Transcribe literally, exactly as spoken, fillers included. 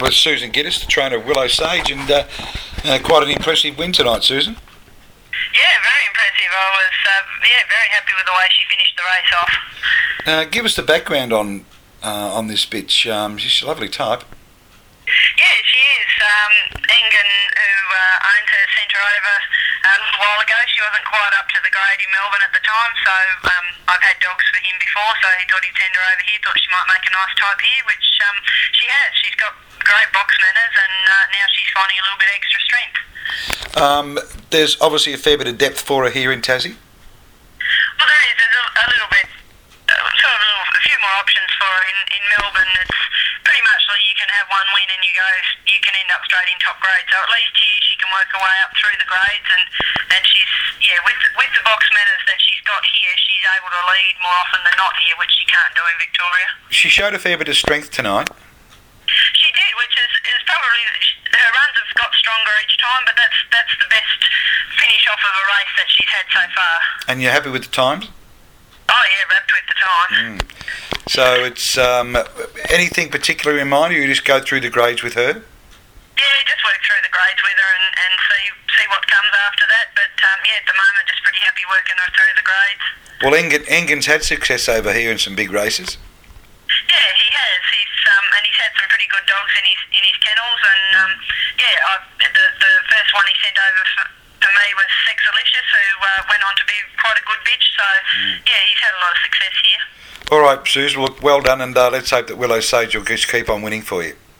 with Susan Giddis, the trainer of Willow Sage, and uh, uh, quite an impressive win tonight, Susan. Yeah, very impressive. I was uh, yeah very happy with the way she finished the race off. Uh, give us the background on uh, on this bitch. Um, she's a lovely type. Yeah, she is. Um, Engen, who uh, owned her, sent her over uh, a little while ago. She wasn't quite up to the grade in Melbourne at the time, so um, I've had dogs for him before, so he thought he'd send her over here, thought she might make a nice type here, which um, she has. She's got great box manners, and uh, now she's finding a little bit extra strength. Um, there's obviously a fair bit of depth for her here in Tassie. Well, there is. There's a, a little bit, uh, sort of a, little, a few more options for her in, in Melbourne. It's pretty much like you can have one win and you go, you can end up straight in top grade. So at least here she can work her way up through the grades, and, and she's, yeah, with with the box manners that she's got here, she's able to lead more often than not here, which she can't do in Victoria. She showed a fair bit of strength tonight. She did, which is, is probably, her runs have got stronger each time, but that's that's the best finish off of a race that she's had so far. And you're happy with the times? Oh yeah, wrapped with the time. Mm. So it's um, anything particular in mind, or you just go through the grades with her? Yeah, just work through the grades with her and, and see see what comes after that. But um, yeah, at the moment, just pretty happy working her through the grades. Well, Engen, Engen's had success over here in some big races. Yeah, he has. He's um, and he's had some pretty good dogs in his in his kennels, and um, yeah, I, the the first one he sent over for, for me was Sexalicious, who uh, went on to be quite a good bitch. So mm. yeah, he's had a lot of success here. All right, Suze, well, well done, and uh, let's hope that Willow Sage will just keep on winning for you.